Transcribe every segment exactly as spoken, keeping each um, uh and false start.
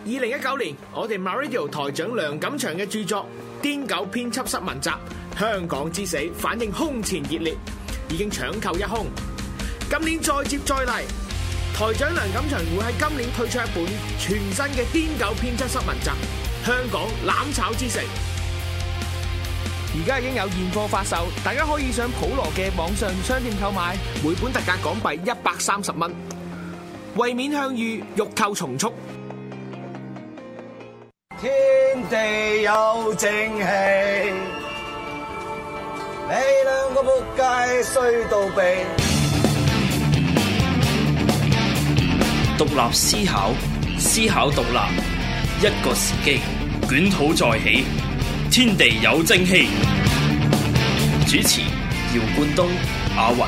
二零一九年，我哋 MyRadio 台長梁錦祥嘅著作《癲狗編輯室文集：香港之死》反應空前熱烈，已經搶購一空。今年再接再厲，台長梁錦祥會喺今年推出一本全新嘅《癲狗編輯室文集：香港攬炒之城》。而家已經有現貨發售，大家可以上普羅嘅網上商店購買，每本特價港幣一百三十蚊。為免向隅，欲購從速。 天地有正氣，你兩個仆街衰到痹。 獨立思考，思考獨立，一個時機，捲土再起。天地有正氣，主持姚冠東、阿雲。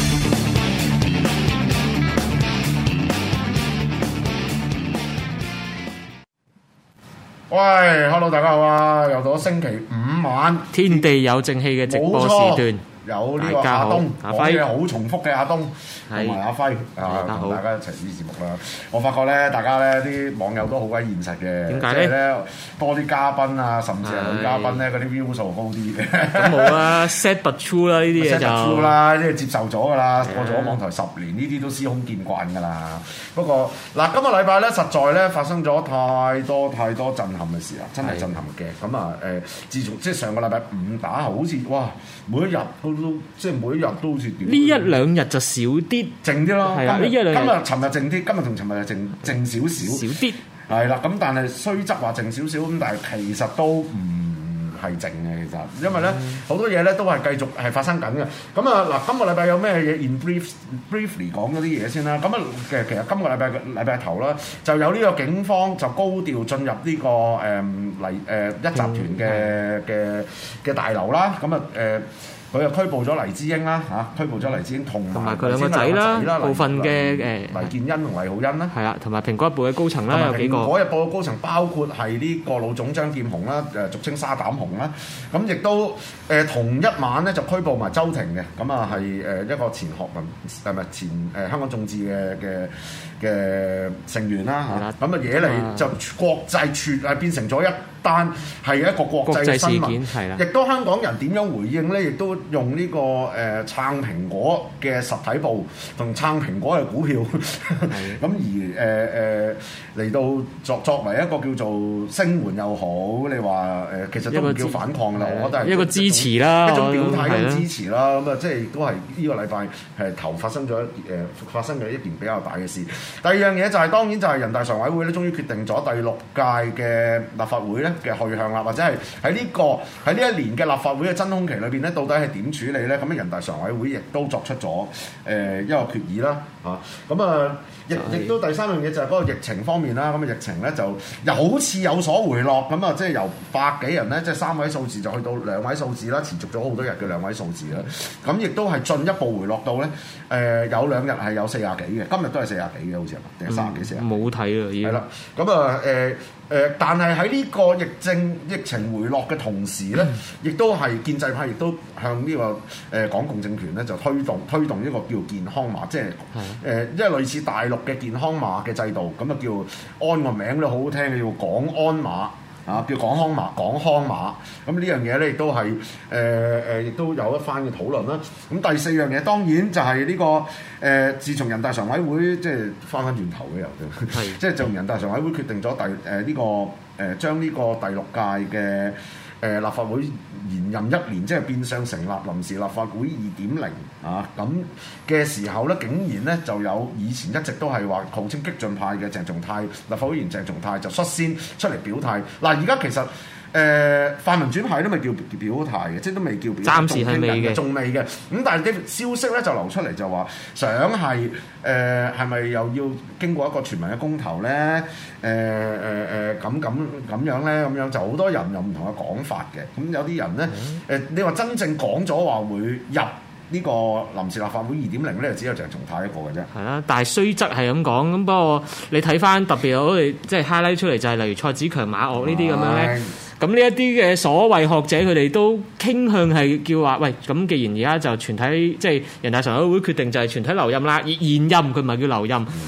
喂 ，Hello， 大家好啊！又到咗星期五晚， 天地有正氣嘅直播時段。 有呢個阿東， 阿輝嘅好重複嘅阿東，同埋阿輝啊，同大家一齊主持節目啦。我發覺咧，大家咧啲網友都好鬼現實嘅， 點解咧？ 多啲嘉賓啊，甚至係女嘉賓咧，嗰啲 view 數高啲嘅。 咁冇啦 ，set but true 啦，呢啲嘢就 set but true 啦，呢啲接受咗噶啦。過咗網台十年，呢啲都司空見慣噶啦。不過嗱，今個禮拜咧，實在咧發生咗太多太多震撼嘅事啦，真係震撼嘅。咁啊誒，自從即係上個禮拜五打後，好似哇，每一日都都即係每一日都好似點？ 呢一兩日就少啲， 靜啲咯。 係啊，呢一兩日。 今日尋日靜啲，今日同尋日就靜靜少少。 少啲。係啦，咁但係雖則話靜少少，咁但係其實都唔係靜嘅，其實，因為咧好、嗯、多嘢咧都係繼續係發生緊嘅。咁啊嗱，今個禮拜有咩嘢 in brief briefly 講嗰啲嘢先啦。咁啊嘅其實今個禮拜嘅禮拜頭啦，就有呢個警方就高調進入呢、這個誒黎誒一集團嘅嘅嘅大樓啦。咁啊誒。呃佢又拘捕咗黎智英啦嚇，拘捕咗黎智英同埋佢兩個仔啦，部分嘅誒黎建恩同黎浩恩啦， 係啦，同埋蘋果日報嘅高層啦，有幾個。蘋果日報嘅高層包括係呢個老總張劍虹啦，誒俗稱沙膽紅啦，咁亦都誒同一晚咧就拘捕埋周庭嘅，咁啊係誒一個前學民係咪前誒香港眾志嘅嘅嘅成員啦嚇，咁啊惹嚟就國際全係變成咗一單係一個國際新聞，係啦，亦都香港人點樣回應咧，亦都。用呢、這個誒、呃、撐蘋果嘅實體報同撐蘋果嘅股票，咁而誒誒嚟到作作為一個叫做聲援又好，你話誒、呃、其實都唔叫反抗啦，我覺得係一個支持啦， 一種表態嘅支持啦。咁啊，即係都係呢個禮拜係頭發生咗誒、呃、發生咗一件比較大嘅事。第二樣嘢就係、是、當然就係人大常委會咧，終於決定咗第六屆嘅立法會咧嘅去向啦，或者係喺呢個喺呢一年嘅立法會嘅真空期裏邊咧，到底係點處理咧？咁人大常委會亦都作出咗誒、呃、一個決議啦，嚇咁啊，亦亦都第三樣嘢就係嗰個疫情方面啦。咁啊，疫情咧就又好似有所回落，咁啊，即係由百幾人咧，即係三位數字就去到兩位數字啦，持續咗好多日嘅兩位數字啦。咁亦都係進一步回落到咧，誒、呃、有兩日係有四廿幾嘅，今日都係四廿幾嘅，好似係嘛？定係三廿幾四廿？ 冇睇啊，已經係啦。 咁啊誒。誒、呃，但係喺呢個疫症疫情回落嘅同時咧，亦、嗯、都係建制派亦都向呢、這個誒、呃、港共政權咧就推動推動一個叫健康碼，即係誒即係類似大陸嘅健康碼嘅制度，咁啊叫安個名都好好聽嘅，叫港安碼。啊，叫港康碼、港康碼，咁呢樣嘢咧亦都係誒誒，亦都有一番嘅討論啦。咁第四樣嘢當然就係呢、這個誒、呃，自從人大常委會即係翻返轉頭嘅又，即係就人大常委會決定咗第誒呢、呃這個誒、呃、將呢個第六屆嘅。誒、呃、立法會延任一年，即係變相成立臨時立法會二點零啊！咁嘅時候咧，竟然咧就有以前一直都係話號稱激進派嘅鄭松泰立法會議員鄭松泰就率先出嚟表態。嗱，而家其實。誒、呃、泛民主派都未叫表態嘅，即係都未叫表態， 暫時係未嘅， 仲未嘅。咁但係啲消息咧就流出嚟就話想係誒係咪又要經過一個全民嘅公投咧？誒誒誒咁咁咁樣咧，咁樣就好多人有唔同嘅講法嘅。咁有啲人咧誒、嗯呃，你話真正講咗話會入呢個臨時立法會二點零咧，就只有鄭松泰一個嘅啫。係啦， 但係雖則係咁講，咁不過你睇翻特別我哋即係 highlight 出嚟就係例如蔡子強、馬嶽呢啲咁樣咧。咁呢一啲嘅所謂學者，佢哋都傾向係叫話，喂，咁既然而家就全體即係人大常委會決定就係全體留任啦，而現任佢唔係叫留任，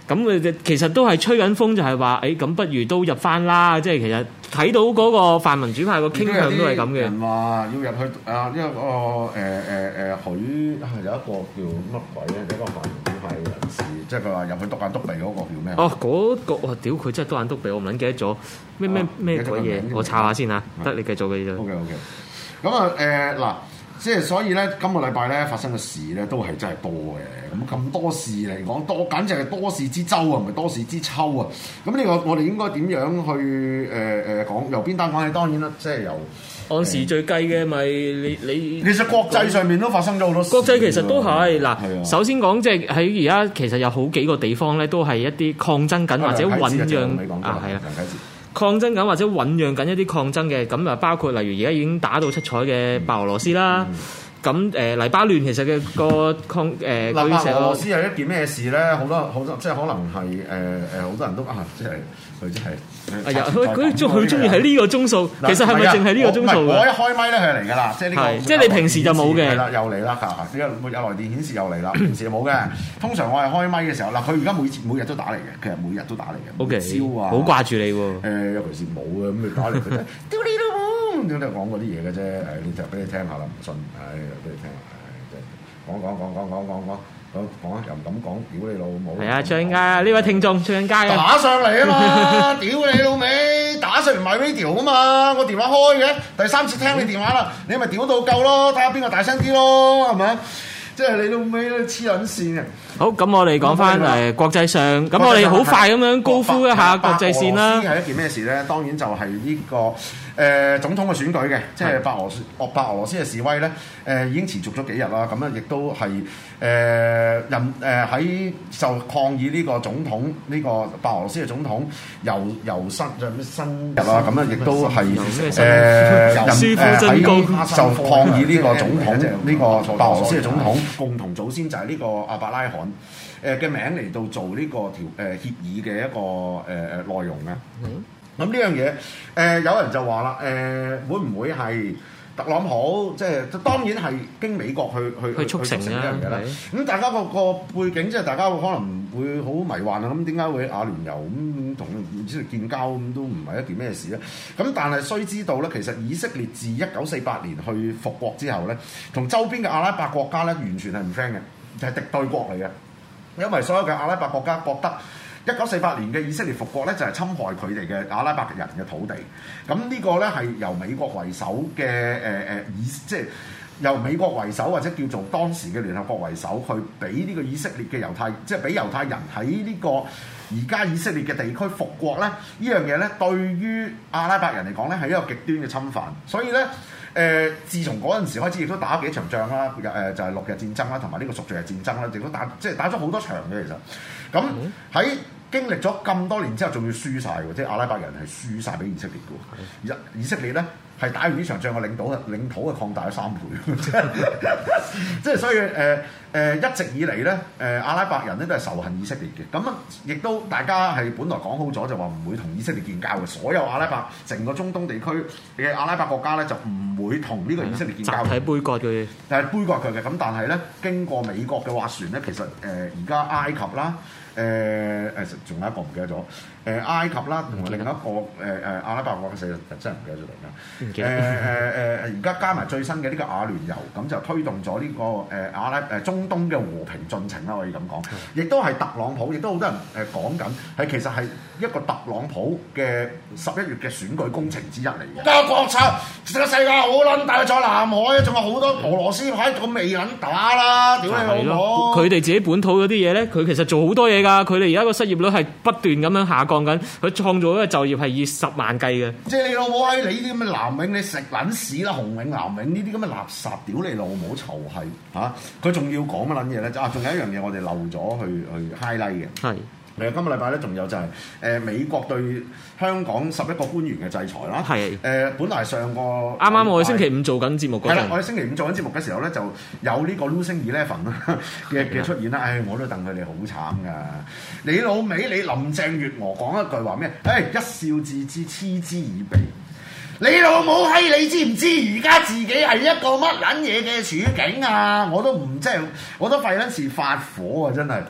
咁佢其實都係吹緊風，就係話誒咁不如都入翻啦。即係其實睇到嗰個泛民主派個傾向都係咁嘅。 人話要入去啊，因為嗰個誒誒誒許有一個叫乜鬼咧？一個泛民主派人士，即係佢話入去篤眼篤鼻嗰個叫咩？ 哦，嗰、那個我屌佢真係篤眼篤鼻，我唔撚記得咗咩咩咩鬼嘢，我查下先嚇。得你繼續嘅啫。 OK OK。咁啊誒嗱。即係所以咧，今個禮拜咧發生嘅事咧都係真係多嘅。咁咁多事嚟講，多簡直係多事之秋啊，唔係多事之秋啊。咁呢個我哋應該點樣去誒誒講？由邊單講起？當然啦，即係由按時序計嘅咪你你。 其實國際上面都發生咗好多事。 國際其實都係嗱，首先講即係喺而家其實有好幾個地方咧，都係一啲抗爭緊或者醖釀啊，係啊。抗爭緊或者醖釀緊一啲抗爭嘅，咁啊包括例如而家已經打到七彩嘅白俄羅斯啦，咁誒、呃、黎巴嫩其實嘅個抗誒， 嗱、呃、白俄羅斯係一件咩事咧？好多好多即係可能係誒誒好多人都啊，即係佢即係。 哎呀，佢佢中佢中意喺呢個鐘數，其實係咪淨係呢個鐘數嘅？ 我一開咪咧，佢嚟㗎啦，即係呢個。 即係你平時就冇嘅。係啦，又嚟啦，呢個有來電顯示又嚟啦，平時冇嘅。通常我係開咪嘅時候，嗱佢而家每次每日都打嚟嘅，其實每日都打嚟嘅。 O K， 燒啊， 好掛住你喎。 誒，尤其是冇嘅，咁你打嚟佢咧，屌你老母，咁都係講嗰啲嘢嘅啫。誒，你就俾你聽下啦，唔信，誒，俾你聽下，誒，即係講講講講講講講。講講又唔敢講，屌你老母！係啊，唱緊街啊！呢位聽眾唱緊街啊！ 打上嚟啊嘛！屌你老味！打上嚟買 radio 啊嘛！我電話開嘅，第三次聽你電話啦，你咪屌到夠咯，睇下邊個大聲啲咯，係咪？即係你老味都黐撚線嘅。好，咁我哋講翻誒國際上，咁我哋好快咁樣高呼一下國際線啦。係一件咩事咧？當然就係呢、這個誒、呃、總統嘅選舉嘅，即係白俄俄白俄羅斯嘅示威咧，誒、呃、已經持續咗幾日啦。咁啊，亦都係誒、呃、人誒喺就抗議呢個總統呢、這個白俄羅斯嘅總統由由新就咩新日啦。咁啊，亦都係誒人誒喺就抗議呢個總統呢、這個白俄羅斯嘅總統共同祖先就係呢個阿伯拉罕。誒嘅名嚟到做呢個條誒協議嘅一個誒誒內容啊，咁呢樣嘢誒有人就話啦，誒、呃、會唔會係特朗普即係當然係經美國去去去促成呢樣嘢啦。咁大家個個背景即係大家可能會好迷幻啊，咁點解會阿聯酋咁同以色列建交咁都唔係一件咩事咧？咁但係須知道咧，其實以色列自一九四八年去復國之後咧，同周邊嘅阿拉伯國家咧完全係唔 friend 嘅，就係、是、敵對國嚟嘅。因為所有嘅阿拉伯國家覺得一九四八年嘅以色列復國咧，就係侵害佢哋嘅阿拉伯人嘅土地。咁呢個咧係由美國為首嘅誒誒以即係由美國為首或者叫做當時嘅聯合國為首，去俾呢個以色列嘅猶太即係俾猶太人喺呢個而家以色列嘅地區復國咧，呢樣嘢咧對於阿拉伯人嚟講咧係一個極端嘅侵犯。所以咧。誒、呃，自從嗰陣時開始，亦都打咗幾場仗啦。誒、呃，就係、是、六日戰爭啦，同埋呢個贖罪日戰爭啦，亦都打，即係打咗好多場嘅其實。咁喺經歷咗咁多年之後，仲要輸晒喎，即係阿拉伯人係輸晒俾以色列嘅。以以色列咧係打完呢場仗嘅領土嘅領土係擴大咗三倍，即係所以誒誒、呃呃、一直以嚟咧誒阿拉伯人咧都係仇恨以色列嘅。咁亦都大家係本來講好咗，就話唔會同以色列建交嘅。所有阿拉伯成個中東地區嘅阿拉伯國家咧就唔會同呢個以色列建交，集體杯葛嘅，但係杯葛佢嘅。咁但係咧經過美國嘅斡旋咧，其實誒而家埃及啦。誒誒，仲有一個唔記得咗，誒、呃、埃及啦，同埋另一個誒誒、呃、阿拉伯國嘅死真係唔記得咗嚟㗎。誒誒誒，而家加埋最新嘅呢個阿聯酋，咁就推動咗呢、這個誒、呃、阿拉誒中東嘅和平進程啦，可以咁講。亦都係特朗普，亦都好多人誒講緊，係其實係一個特朗普嘅十一月嘅選舉工程之一嚟嘅。家國策，個世界好撚大，在南海，仲有好多俄羅斯牌咁未撚打啦，屌你老母！佢哋自己本土嗰啲嘢咧，佢其實做好多嘢。佢哋而家個失業率係不斷咁樣下降緊，佢創造嘅就業係以十萬計嘅。即係你老母喺你啲咁嘅南永，你食撚屎啦！紅永、南永呢啲咁嘅垃圾，屌你老母臭係嚇！佢、啊、仲要講乜撚嘢咧？啊，仲有一樣嘢我哋漏咗去去 highlight 嘅。係。誒，今個禮拜咧，仲有就係、是、誒、呃、美國對香港十一個官員嘅制裁啦。係誒、呃，本來上個啱啱我哋星期五做緊節目嗰陣，係啦，我哋星期五做緊節目嘅時候咧，就有呢個 Losing Eleven 啦嘅嘅出現啦。唉，我都戥佢哋好慘噶。你老味，你林鄭月娥講一句話咩？誒，一笑置之，嗤之以鼻。你老母閪，你知唔知而家自己係一個乜撚嘢嘅處境啊？我都唔即係，我都費撚事發火啊！真係。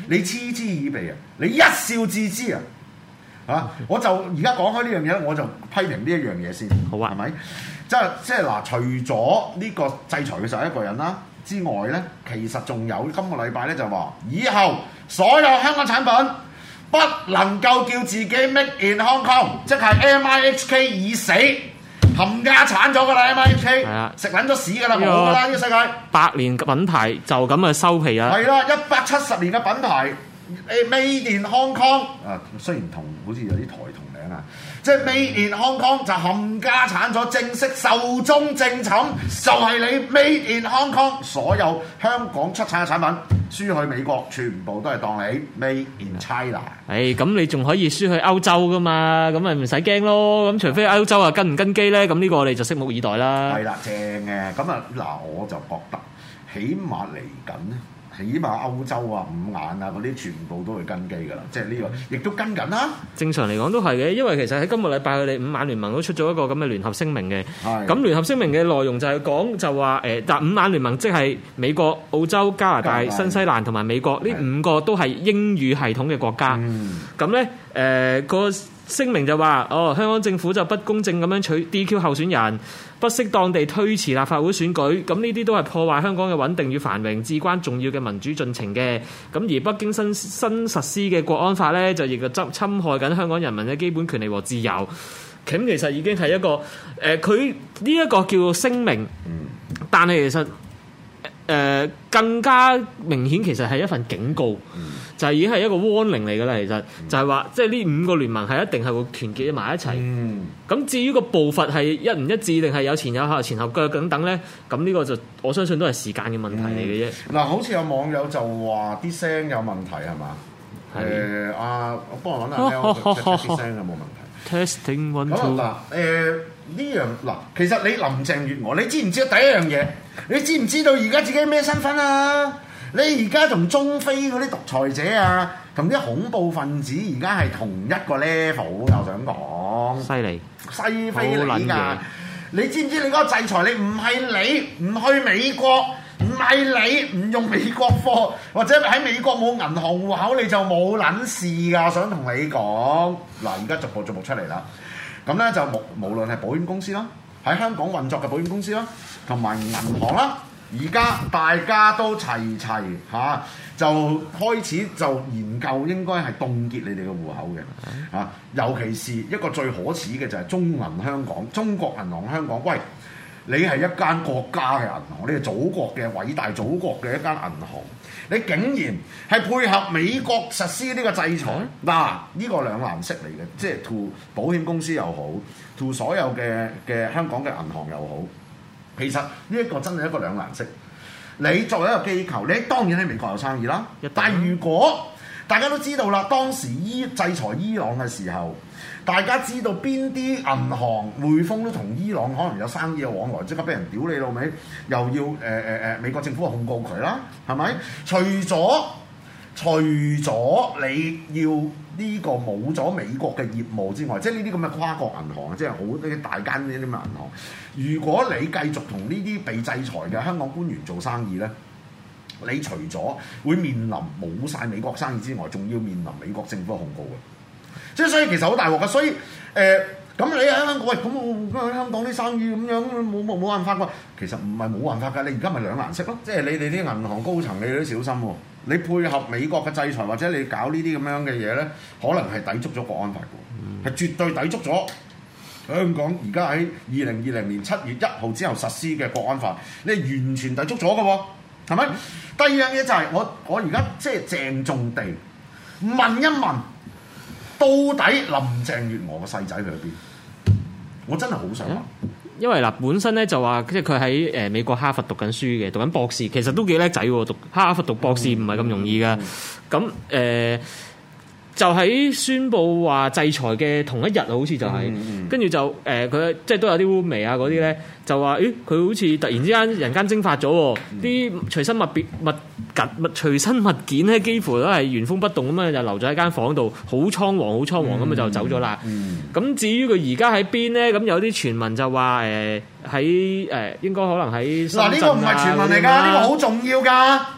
你嗤之以鼻啊，你一笑置之啊！啊！我就而家講開呢樣嘢，我就批評呢一樣嘢先。 好啊， 係咪？即係即係嗱，除咗呢個制裁嘅十一個人啦之外咧，其實仲有今個禮拜咧就話，以後所有香港產品不能夠叫自己 Made in Hong Kong， 即係 M I H K 已死，冚家鏟咗㗎啦 M I H K， 食撚咗屎㗎啦，冇㗎啦呢個世界。百年品牌就咁啊收皮啦。 係啦，一百七十年嘅品牌。Made in Hong Kong 啊，雖然同好似有啲台同名啊，即係 Made in Hong Kong 就冚家產咗，正式壽終正寢，就係、是、你 Made in Hong Kong， 所有香港出產嘅產品輸去美國，全部都係當你 Made in China。 誒，咁你仲可以輸去歐洲噶嘛？咁咪唔使驚咯。咁除非歐洲啊跟唔跟機咧，咁呢個我哋就拭目以待啦。 係啦，正嘅。咁啊嗱，我就覺得起碼嚟緊咧。起碼歐洲啊、五眼啊嗰啲全部都會跟機㗎啦，即係呢個亦都跟緊啦。 正常嚟講都係嘅，因為其實喺今個禮拜佢哋五眼聯盟都出咗一個咁嘅聯合聲明嘅。係。咁聯合聲明嘅內容就係講就話誒，但五眼聯盟即係美國、澳洲、加拿大、新西蘭同埋美國呢五個都係英語系統嘅國家。嗯。咁咧誒個聲明就話哦，香港政府就不公正咁樣取 D Q 候選人，不適當地推遲立法會選舉，咁呢啲都係破壞香港嘅穩定與繁榮，至關重要嘅民主進程嘅。咁而北京新新實施嘅國安法呢，就亦就侵害緊香港人民嘅基本權利和自由。咁其實已經係一個誒，佢呢一個叫做聲明，但係其實誒、呃、更加明顯，其實係一份警告。就係已經係一個 warning 嚟㗎啦，其實就係話，即係呢五個聯盟係一定係會團結埋一齊。咁、嗯、至於個步伐係一唔一致，定係有前有後、前後腳等等咧，咁呢個就我相信都係時間嘅問題嚟嘅啫。嗱、 嗯，好似有網友就話啲聲有問題係嘛？誒啊，我幫我揾下聽，啲聲有冇問題 ？Testing one two。 嗱誒呢樣嗱，其實你林鄭月娥，你知唔知道第一樣嘢？你知唔知道而家自己咩身份啊？你而家同中非嗰啲獨裁者啊，同啲恐怖分子而家係同一個 level， 我想講。 犀利， 西非你㗎！你知唔知你嗰個制裁？你唔係你唔去美國，唔係你唔用美國貨，或者喺美國冇銀行戶口，你就冇撚事㗎。我想同你講，嗱，而家逐步逐步出嚟啦。咁咧就無無論係保險公司啦，喺香港運作嘅保險公司啦，同埋銀行啦。而家大家都齊齊嚇、啊，就開始就研究應該係凍結你哋嘅戶口嘅嚇、啊，尤其是一個最可恥嘅就係中銀香港、中國銀行香港。喂，你係一間國家嘅銀行，你係祖國嘅偉大祖國嘅一間銀行，你竟然係配合美國實施呢個制裁，嗱、啊，呢、呢個兩難色嚟嘅，即係 to 保險公司又好 to 所有嘅嘅香港嘅銀行又好。其實呢一個真係一個兩難色。你作為一個機構，你當然喺美國有生意啦。但係如果大家都知道啦，當時伊制裁伊朗嘅時候，大家知道邊啲銀行匯豐都同伊朗可能有生意嘅往來，即刻俾人屌你老味，又要誒誒誒美國政府控告佢啦，係咪？除咗除咗你要呢個冇咗美國嘅業務之外，即係呢啲咁嘅跨國銀行，即係好啲大間呢啲咁嘅銀行。如果你繼續同呢啲被制裁嘅香港官員做生意咧，你除咗會面臨冇晒美國生意之外，仲要面臨美國政府嘅控告嘅。即係所以其實好大鑊嘅。所以誒，咁、呃、你喺香港喂，咁我喺香港啲生意咁樣冇冇冇辦法㗎？其實唔係冇辦法㗎，你而家咪兩難色咯。即係你哋啲銀行高層，你哋都小心喎。你配合美國嘅制裁，或者你搞呢啲咁樣嘅嘢咧，可能係抵觸咗國安法嘅，係、嗯、絕對抵觸咗香港而家喺二零二零年七月一號之後實施嘅國安法，你係完全抵觸咗嘅喎，係咪？第二樣嘢就係、是、我我而家即係鄭重地問一問，到底林鄭月娥個細仔去咗邊？我真係好想問。嗯因為嗱，本身咧就話，即係佢喺誒美國哈佛讀緊書嘅，讀緊博士，其實都幾叻仔喎。讀哈佛讀博士唔係咁容易噶。咁誒、呃、就喺宣佈話制裁嘅同一日，好似就係、是，跟住、嗯嗯、就誒佢、呃、即係都有啲烏眉啊嗰啲咧，就話咦佢好似突然之間人間蒸發咗喎，啲、嗯、隨身物別物物物隨身物件咧幾乎都係原封不動咁啊，就留咗喺間房度，好倉皇好倉皇咁啊就走咗啦。咁、嗯嗯、至於佢而家喺邊咧？咁有啲傳聞就話誒喺誒應該可能喺深圳啊。嗱呢個唔係傳聞嚟㗎，呢、呢個好重要㗎。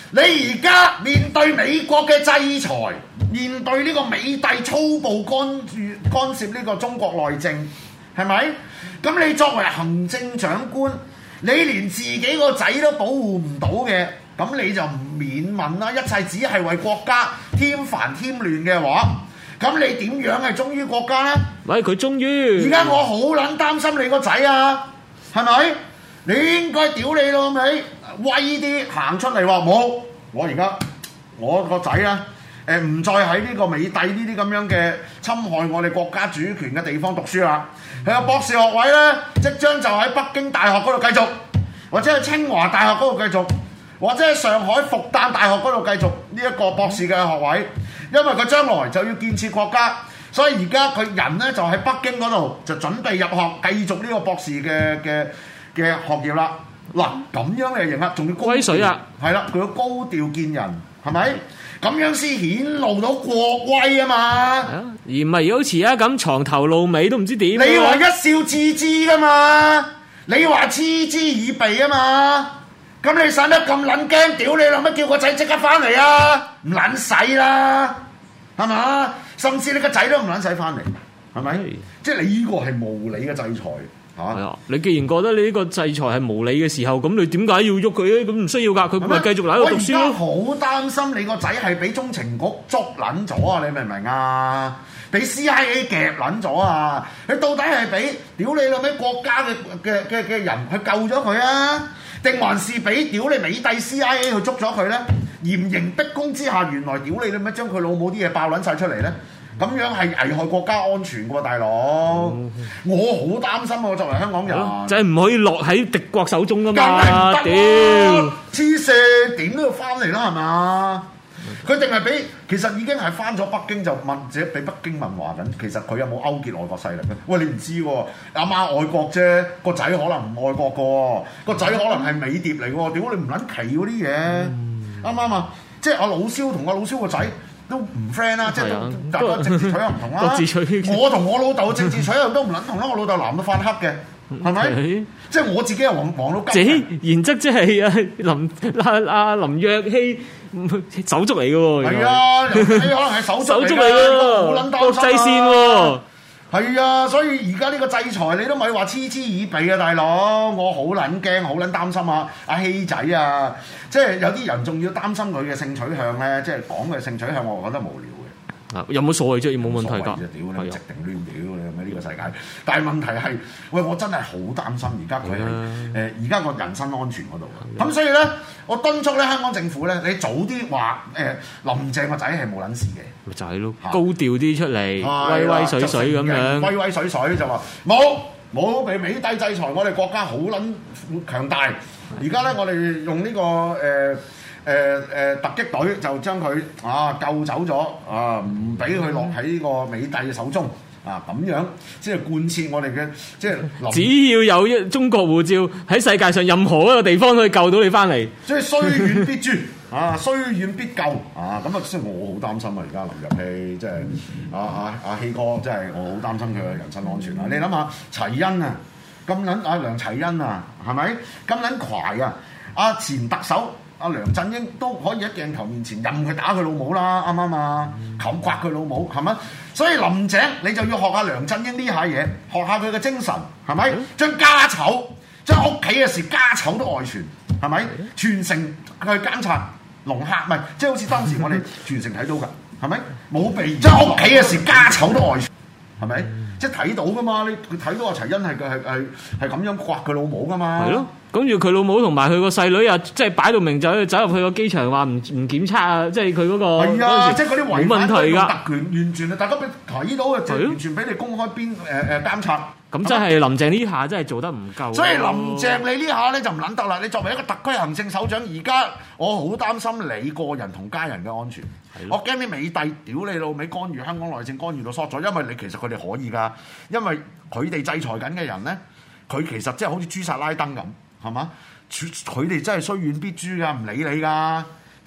你而家面對美國嘅制裁，面對呢個美帝粗暴干預干涉呢個中國內政，係咪？咁你作為行政長官，你連自己個仔都保護唔到嘅，咁你就唔免問啦。一切只係為國家添煩添亂嘅話，咁你點樣係忠於國家呢？ 喂，佢忠於。 而家我好撚擔心你個仔啊，係咪？你應該屌你老味，威啲行出嚟話冇，我而家我個仔啊，誒唔再喺呢個美帝呢啲咁樣嘅侵害我哋國家主權嘅地方讀書啦。佢個博士學位咧，即將就喺北京大學嗰度繼續，或者喺清華大學嗰度繼續，或者喺上海復旦大學嗰度繼續呢一個博士嘅學位，因為佢將來就要建設國家，所以而家佢人咧就喺北京嗰度就準備入學，繼續呢個博士嘅嘅嘅學業啦。嗱，咁樣你就認啦，仲要高威水啊， 係啦，佢要高調見人，係咪？咁樣先顯露到國威啊嘛， 而唔係好似而家咁藏頭露尾都唔知點。 你話一笑置之噶嘛，你話嗤之以鼻啊嘛，咁你使得咁撚驚？屌你老乜叫個仔即刻翻嚟啊？唔撚使啦，係嘛？甚至你個仔都唔撚使翻嚟，係咪？即係你呢個係無理嘅制裁。 係啊！你既然覺得你呢個制裁係無理嘅時候，咁你點解要喐佢咧？咁唔需要㗎，佢咪繼續喺度讀書咯。 我而家好擔心你個仔係俾中情局捉撚咗啊！你明唔明啊？俾 C I A 夾撚咗啊！佢到底係俾屌你老味國家嘅嘅嘅嘅人去救咗佢啊？定還是俾屌你美帝 C I A 去捉咗佢咧？嚴刑逼供之下，原來屌你老味將佢老母啲嘢爆撚晒出嚟咧？咁樣係危害國家安全喎，大佬！嗯、我好擔心啊！作為香港人， 就係唔可以落喺敵國手中噶嘛！ 屌， 黐線點都要翻嚟啦，係嘛？佢定係俾其實已經係翻咗北京就問，自己俾北京問話緊。其實佢有冇勾結外國勢力咧？喂，你唔知喎，阿媽愛國啫，個仔可能唔愛國個喎，個仔可能係美諜嚟喎。屌你唔撚奇嗰啲嘢，啱唔啱啊？即係阿老蕭同阿老蕭個仔。都唔 friend 啦，即係都大家政治取向唔同啦。我同我老豆嘅政治取向都唔撚同啦，我老豆藍到發黑嘅，係咪？ Okay. 即係我自己係黃黃到金嘅。然則即係啊林阿阿林若曦手足嚟嘅喎。係啊，林若曦可能係手足嚟嘅，好撚擔心啊！國際線喎。係啊，所以而家呢個制裁你都咪話嗤之以鼻啊，大佬！我好撚驚，好撚擔心啊！阿希仔啊，即係有啲人仲要擔心佢嘅性取向咧，即係講嘅性取向，我覺得無聊嘅。啊，有冇所謂啫？冇問題㗎。屌你直定亂屌你喺呢個世界，但係問題係，喂，我真係好擔心而家佢係誒而家個人身安全嗰度。咁所以咧，我敦促咧香港政府咧，你早啲話誒林鄭個仔係冇撚事嘅。咪就係咯，高調啲出嚟，威威水水咁樣，威威水水就話冇冇被美帝制裁，我哋國家好撚強大。而家咧，我哋用呢個誒誒誒突擊隊就將佢啊救走咗啊，唔俾佢落喺呢個美帝嘅手中啊，咁樣即係貫徹我哋嘅即係。只要有一中國護照喺世界上任何一個地方可以救到你翻嚟，即係雖遠必誅。啊，雖遠必救啊！咁啊，即係我好擔心啊！而家林若曦即係阿阿阿希哥，即係我好擔心佢嘅人身安全啊！你諗下，齊恩啊，咁撚阿梁齊恩啊，係咪咁撚快啊？阿前特首阿梁振英都可以喺鏡頭面前任佢打佢老母啦，啱唔啱啊？冚刮佢老母係咪？所以林鄭你就要學下梁振英呢下嘢，學下佢嘅精神係咪？將家醜，將屋企嘅事家醜都外傳係咪？全城去監察。龍客唔係，即係好似當時我哋全城睇到㗎，係咪？冇被將屋企嘅事家醜都外傳，係咪？即係睇到㗎嘛？你睇到阿齊恩係係係係咁樣刮佢老母㗎嘛？係咯。跟住佢老母同埋佢個細女啊，即係擺到明就走入去個機場話唔唔檢測啊，即係佢嗰個係啊，即係嗰啲違反佢特權，完全啊，大家俾睇到嘅，就完全俾你公開邊誒誒監察。咁真係林鄭呢下真係做得唔夠。所以林鄭你呢下咧就唔撚得啦！你作為一個特區行政首長，而家我好擔心你個人同家人嘅安全。我驚啲美帝屌你老味干預香港內政，干預到縮咗，因為你其實佢哋可以㗎，因為佢哋制裁緊嘅人咧，佢其實即係好似朱薩拉登咁。係嘛？佢哋真係雖遠必誅㗎，唔理你㗎，真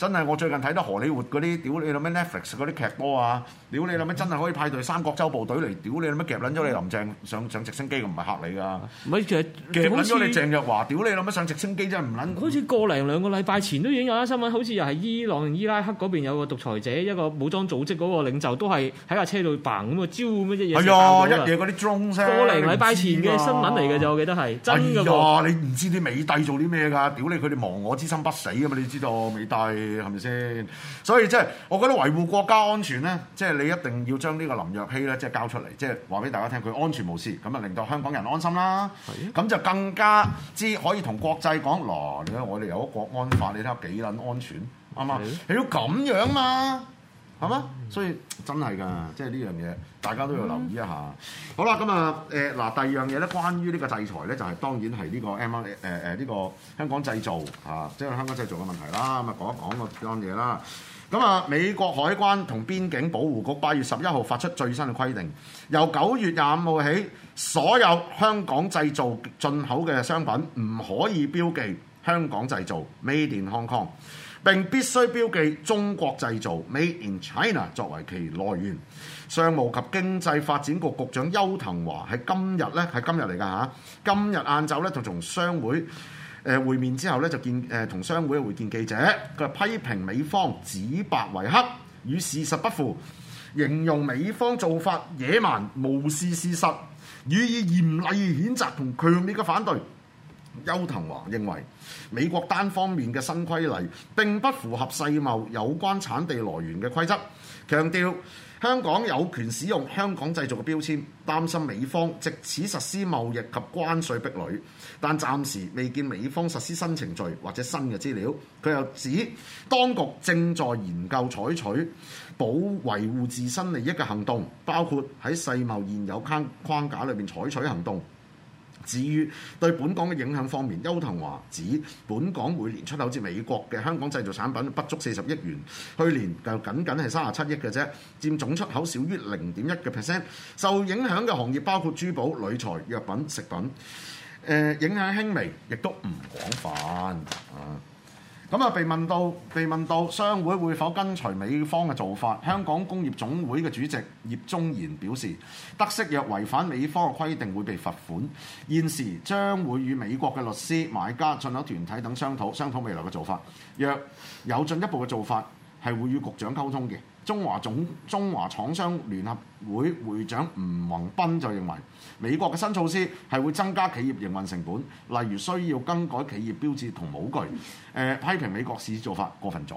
真係我最近睇得荷里活嗰啲屌你諗咩 Netflix 嗰啲劇多啊！屌你諗咩真係可以派隊三角洲部隊嚟屌你諗咩夾撚咗你林鄭上上直升機，唔係嚇你㗎。 唔係其實夾撚咗你鄭若驊，屌你諗咩上直升機真係唔撚。 好似個零兩個禮拜前都已經有單新聞，好似又係伊朗定伊拉克嗰邊有個獨裁者，一個武裝組織嗰個領袖都係喺架車度嘭咁啊招咁嘅一嘢。 係啊，一嘢嗰啲 drone 聲。 個零禮拜前嘅新聞嚟嘅啫，我記得係真㗎喎。 你唔知啲美帝做啲咩㗎？屌你佢哋亡我之心不死㗎嘛！你知道美帝係咪先？所以即係我覺得維護國家安全咧，即係你一定要將呢個林若曦咧，即係交出嚟，即係話俾大家聽，佢安全無事，咁啊令到香港人安心啦。咁就更加之可以同國際講，嗱，你睇我哋有個國安法，你睇下幾撚安全，啱嘛？你要咁樣嘛，係嘛？所以真係㗎，即係呢樣嘢，大家都要留意一下。嗯、好啦，咁啊誒嗱，第二樣嘢咧，關於呢個制裁咧，就係、是、當然係呢個 M 誒誒呢個香港製造啊，即係香港製造嘅問題啦。咁啊講一講個單嘢啦。咁啊，美國海關同邊境保護局八月十一號發出最新嘅規定，由九月廿五號起，所有香港製造進口嘅商品唔可以標記香港製造 （Made in Hong Kong），並必須標記中國製造 （Made in China） 作為其來源。商務及經濟發展局局長邱騰華喺今日咧，係今日嚟㗎嚇，今日晏晝咧就同商會誒會面之後咧，就見誒同商會會見記者，佢批評美方指白為黑，與事實不符，形容美方做法野蠻，無視事實，予以嚴厲譴責同強烈嘅反對。邱騰華認為美國單方面嘅新規例並不符合世貿有關產地來源嘅規則，強調香港有權使用香港製造嘅標籤，擔心美方藉此實施貿易及關稅壁壘，但暫時未見美方實施新程序或者新嘅資料。佢又指當局正在研究採取保維護自身利益嘅行動，包括喺世貿現有框框架裏面採取行動。至於對本港嘅影響方面，邱騰華指本港每年出口至美國嘅香港製造產品不足四十億元，去年就僅僅係三十七億嘅啫，佔總出口少於零點一嘅 percent。受影響嘅行業包括珠寶、鋁材、藥品、食品，誒、呃、影響輕微，亦都唔廣泛啊。咁啊，被問到被問到商會會否跟隨美方嘅做法，香港工業總會嘅主席葉宗賢表示，得悉若違反美方嘅規定會被罰款，現時將會與美國嘅律師、買家、進口團體等商討商討未來嘅做法。若有進一步嘅做法，係會與局長溝通嘅。中華總中華廠商聯合會會長吳宏斌就認為，美國嘅新措施係會增加企業營運成本，例如需要更改企業標誌同模具。誒、呃、批評美國試做法過分咗。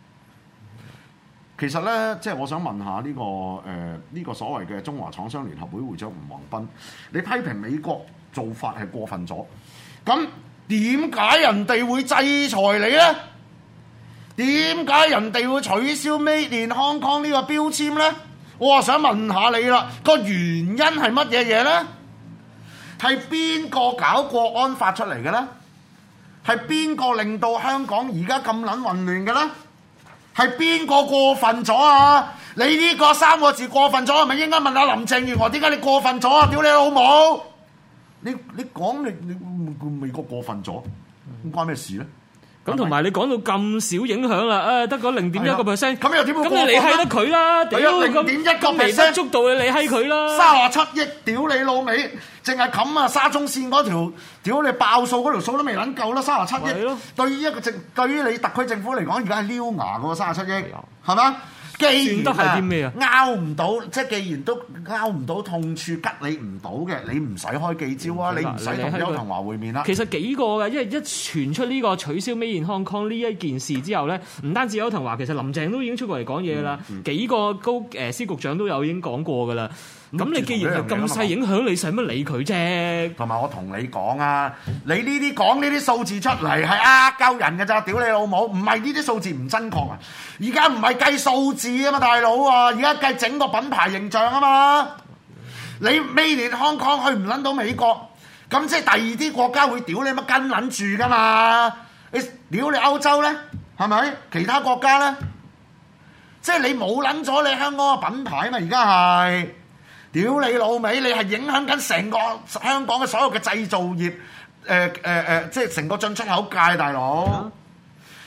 其實咧，即係我想問下呢、這個誒呢、呃這個所謂嘅中華廠商聯合會會長吳宏斌，你批評美國做法係過分咗，咁點解人哋會制裁你咧？點解人哋會取消 Made in Hong Kong 呢個標籤呢？我啊想問下你啦，個原因係乜嘢嘢呢？係邊個搞國安法出嚟嘅呢？係邊個令到香港而家咁撚混亂嘅呢？係邊個過分咗啊？你呢個三個字過分咗，係咪應該問下林鄭月娥點解你過分咗啊？屌你老母！你你講你你美國過分咗，咁關咩事呢？ 咁同埋你講到咁少影響啦，誒得嗰零點一個 percent，咁又點會？ 咁你理閪得佢啦？屌零點一個 percent 捉到你理閪佢啦！ 三十七億，屌你老味，淨係冚啊沙中線嗰條，屌你爆數嗰條數都未撚夠啦！三十七億，對於一個政，對於你特區政府嚟講，而家係撩牙嘅喎，三十七億，係嘛？既然啊，拗唔到，即係既然都拗唔到痛處，吉你唔到嘅，你唔使開記招啊，你唔使同邱騰華會面啦。 其實幾個嘅，因為一傳出呢個取消 Made in Hong Kong 呢一件事之後咧，唔單止邱騰華，其實林鄭都已經出過嚟講嘢啦，嗯嗯、幾個高誒司局長都有已經講過噶啦。咁你既然係咁細影響，你使乜理佢啫？同埋我同你講啊，你呢啲講呢啲數字出嚟係呃鳩人嘅咋，屌你老母！唔係呢啲數字唔真確啊！而家唔係計數字啊嘛，大佬啊！而家計整個品牌形象啊嘛！你 Made in Hong Kong 去唔撚到美國，咁即係第二啲國家會屌你乜跟撚住噶嘛？你屌你歐洲咧，係咪？其他國家咧，即係你冇撚咗你香港嘅品牌啊嘛！而家係。屌你老味，你係影響緊成個香港嘅所有嘅製造業，誒誒誒，即係成個進出口界，大佬。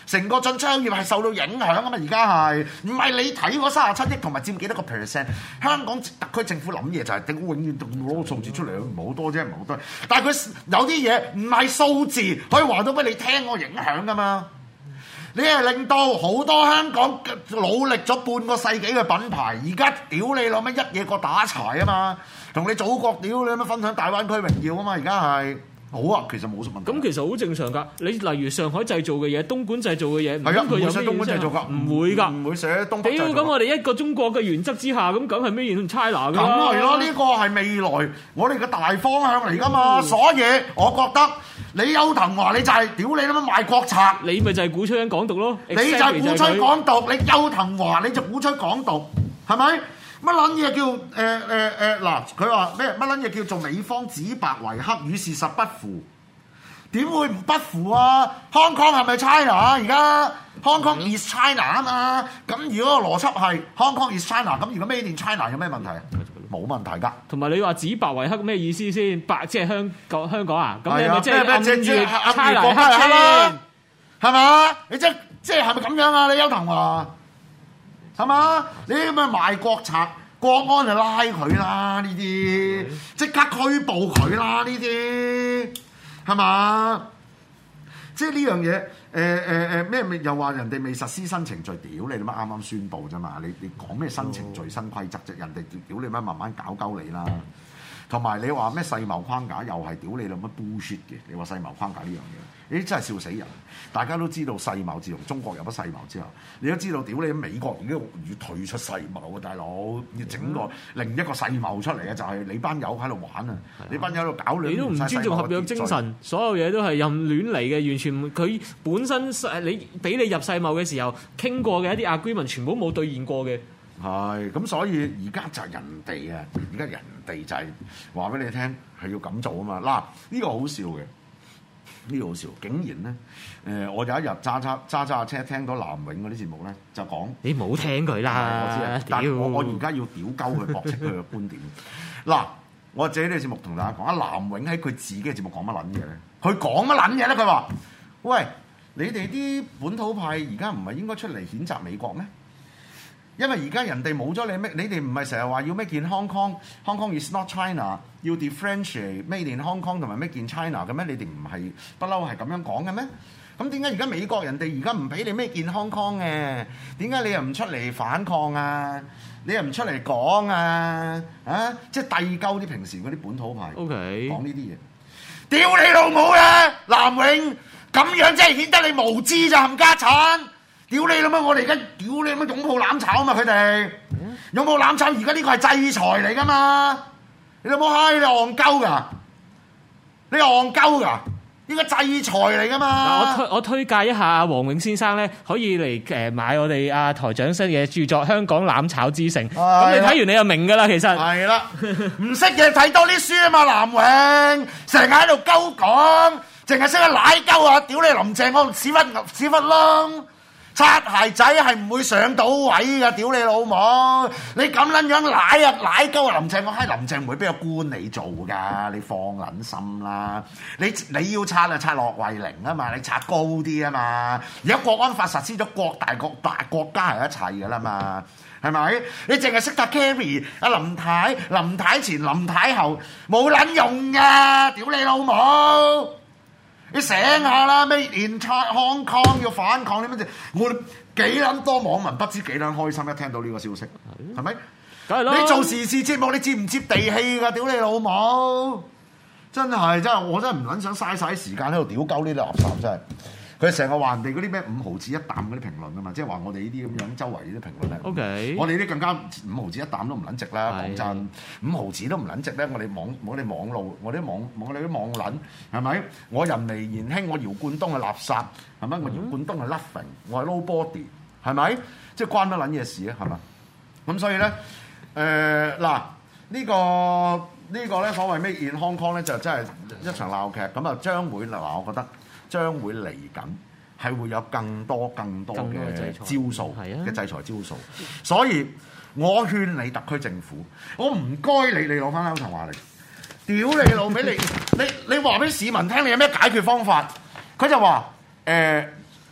成個進出口業係受到影響啊嘛，而家係唔係你睇嗰三十七億同埋佔幾多個 percent？ 香港特區政府諗嘢就係、是，永遠攞個數字出嚟，唔係好多啫，唔係好多。但係佢有啲嘢唔係數字可以話到俾你聽個影響噶嘛。你係令到好多香港努力咗半個世紀嘅品牌，而家屌你老乜一嘢個打柴啊嘛！同你祖國屌你乜分享大灣區榮耀啊嘛！而家係好啊，其實冇乜問題。 咁其實好正常㗎。你例如上海製造嘅嘢、東莞製造嘅嘢， 係啊， 佢有寫東莞製造㗎， 唔會㗎， 唔會寫東北製造。 屌咁，我哋一個中國嘅原則之下，咁梗係咩嘢 China 㗎？ 咁係咯，呢個係未來我哋嘅大方向嚟㗎嘛。所以我覺得你邱騰華你就係屌你啦乜賣國賊， 你咪就係鼓吹緊港獨咯。 你就係鼓吹港獨，你邱騰華你就鼓吹港獨，係咪？乜撚嘢叫誒誒誒嗱？佢話咩？乜撚嘢叫做美方指白為黑，與事實不符？點會唔不符啊？Hong Kong 係咪 China 啊？而家 Hong Kong is China 啊嘛。咁如果個邏輯係 Hong Kong is China，咁如果 Made in China 有咩問題啊？冇問題㗎。同埋你話指白為黑咩意思先？白即係香港香港啊？咁你咪即係暗喻 China 黑先？係嘛？你即即係係咪咁樣啊？你邱騰華係嘛？你咁樣賣國賊，國安就拉佢啦呢啲，即刻拘捕佢啦呢啲。係嘛？即係呢樣嘢，誒誒誒咩？又話人哋未實施新程序，屌你乜啱啱宣佈啫嘛？你你講咩新程序、新規則啫？人哋屌你乜慢慢搞鳩你啦。同埋你話咩世貿框架又係屌你老乜 bullshit 嘅？你話世貿框架呢樣嘢，你真係笑死人！大家都知道世貿自從中國有咗世貿之後，你都知道屌你美國已經要退出世貿啊，大佬要整個另一個世貿出嚟啊！就係、是、你班友喺度玩啊！你班友喺度搞亂， 你都唔尊重合約精神，所有嘢都係任亂嚟嘅，完全佢本身你俾你入世貿嘅時候傾過嘅一啲 agreement 全部冇兌現過嘅。 係咁，所以而家就係人哋啊！而家人哋就係話俾你聽係要咁做啊嘛！嗱，呢個好笑嘅，呢個好笑，竟然咧誒、呃，我有一日揸揸揸揸車聽到南永嗰啲節目咧，就講你冇聽佢啦， 我知啊，但我我而家要屌鳩佢駁斥佢嘅觀點。嗱，我借呢個節目同大家講啊，南永喺佢自己嘅節目講乜撚嘢咧？佢講乜撚嘢咧？佢話：喂，你哋啲本土派而家唔係應該出嚟譴責美國咩？因為而家人哋冇咗你咩？你哋唔係成日話要 make in Hong Kong，Hong Kong is not China，要 differentiate made in Hong Kong 同埋 make in China 嘅咩？你哋唔係不嬲係咁樣講嘅咩？咁點解而家美國人哋而家唔俾你 make in Hong Kong 嘅？點解你又唔出嚟反抗啊？你又唔出嚟講啊？啊！即係遞鳩啲平時嗰啲本土派 ，OK， 講呢啲嘢，屌你老母啊！南永咁樣真係顯得你無知咋冚家產！屌你啦乜！我哋而家屌你乜擁抱攬炒啊嘛！佢哋擁抱攬炒，而家呢個係制裁嚟噶嘛？你有冇閪？你戇鳩㗎？你戇鳩㗎？呢個制裁嚟噶嘛？ 我推我推介一下阿黃永先生咧，可以嚟誒買我哋阿台長新嘅著作《香港攬炒之城》。咁你睇完你就明㗎啦，其實係啦，唔識嘢睇多啲書啊嘛！南永成日喺度鳩講，淨係識得奶鳩啊！屌你林鄭我屎忽屎忽窿！擦鞋仔係唔會上到位㗎，屌你老母！你咁撚樣奶啊奶鳩啊林鄭，我閪林鄭唔會俾個官你做㗎，你放撚心啦！你你要擦啊擦駱惠寧啊嘛，你擦高啲啊嘛！而家國安法實施咗，國大國大國家係一齊㗎啦嘛，係咪？你淨係識得 carry 阿林太、林太前、林太後，冇撚用㗎，屌你老母！你醒下啦 ，Made in Hong Kong 要反抗啲乜嘢？我哋幾撚多網民不知幾撚開心，一聽到呢個消息，係咪？梗係啦！你做時事節目，你接唔接地氣㗎？屌你老母！真係真係，我真係唔撚想嘥晒時間喺度屌鳩呢啲垃圾，真係。佢成日話人哋嗰啲咩五毫子一啖嗰啲評論啊嘛，即係話我哋呢啲咁樣周圍呢啲評論咧。O K， 我哋呢啲更加五毫子一啖都唔撚值啦，講真，五毫子都唔撚值咧。我哋網我哋網路，我哋網我哋啲網撚係咪？我人微言輕，我姚冠東係垃圾係咪？我姚冠東係 nothing，我係 nobody 係咪？即係關乜撚嘢事啊？係嘛？咁所以咧，誒嗱呢個呢個咧所謂 Made in Hong Kong 咧就真係一場鬧劇咁啊，將會嗱我覺得。將會嚟緊，係會有更多更多嘅招數嘅制裁招數，所以我勸你特區政府，我唔該你，你攞翻邱騰華嚟，屌你老味，你你你話俾市民聽，你有咩解決方法？佢就話誒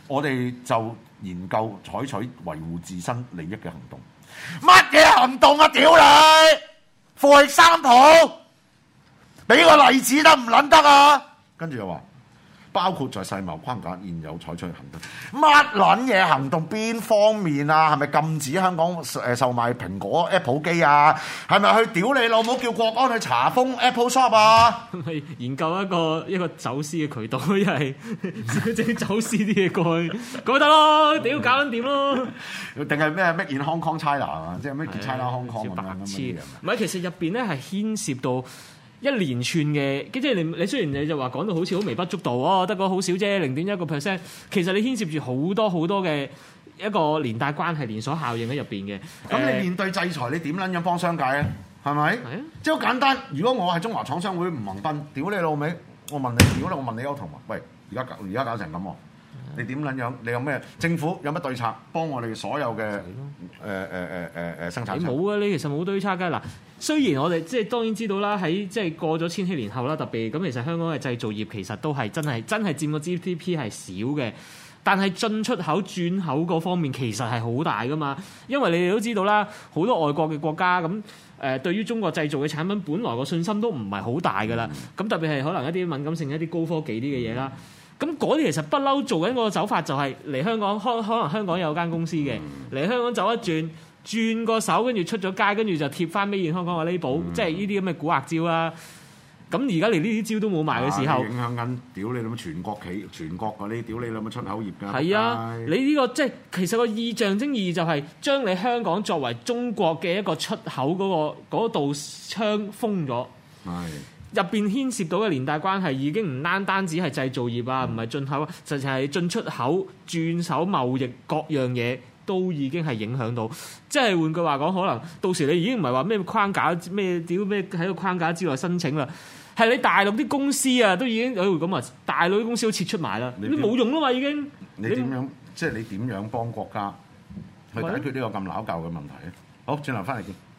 我哋就研究採取維護自身利益嘅行動。乜嘢行動啊？屌你！貨力三圖，俾個例子得唔撚得啊？跟住又話，包括在世貿框架現有採取嘅行動。乜撚嘢行動？邊方面啊？係咪禁止香港誒售賣蘋果 Apple 機啊？係咪去屌你老母叫國安去查封 Apple Shop 啊？ 係研究一個一個走私嘅渠道，一係整走私啲嘢過去，咁咪得咯，屌搞緊掂咯。 定係咩 Make in Hong Kong China 啊？即係 Make in China Hong Kong 咁樣白痴。 咁唔係，其實入邊咧係牽涉到一連串嘅，即係你你雖然你就話講到好似好微不足道哦，得個好少啫，零點一個 percent，其實你牽涉住好多好多嘅一個連帶關係、連鎖效應喺入邊嘅。 咁你面對制裁，你點撚樣幫商界啊？係咪？ 係啊， 即係好簡單。如果我係中華廠商會吳宏斌，屌你老味，我問你，如果我問你邱騰華，喂，而家而家搞成咁喎，你點撚樣？你有咩政府有乜對策幫我哋所有嘅誒誒誒誒誒生產商？ 你冇啊！你其實冇對策㗎嗱。雖然我哋即係當然知道啦，喺即係過咗千禧年後啦，特別咁其實香港嘅製造業其實都係真係真係佔個 G D P 係少嘅，但係進出口轉口嗰方面其實係好大㗎嘛。因為你哋都知道啦，好多外國嘅國家咁誒、呃，對於中國製造嘅產品，本來個信心都唔係好大㗎啦。咁特別係可能一啲敏感性、一啲高科技啲嘅嘢啦。咁嗰啲其實不嬲做緊個走法就係嚟香港，可可能香港有間公司嘅嚟香港走一轉。轉個手，跟住出咗街，跟住就貼翻美現香港嘅 label，即係呢啲咁嘅蠱惑招啦。咁而家連呢啲招都冇埋嘅時候， 影響緊屌你諗全國企全國嗰啲屌你諗出口業㗎。 係啊，你呢個即係其實個意象徵意義就係將你香港作為中國嘅一個出口嗰個嗰道窗封咗。 係入邊牽涉到嘅連帶關係已經唔單單只係製造業啊，唔係進口，實際係進出口、轉手貿易各樣嘢。都已經係影響到，即係換句話講，可能到時你已經唔係話咩框架咩屌咩喺個框架之內申請啦，係你大陸啲公司啊都已經誒咁啊，大陸啲公司都撤出埋啦，你冇用啦嘛已經。 你點樣即係你點樣幫國家去解決呢個咁撈教嘅問題咧？好，轉頭翻嚟見。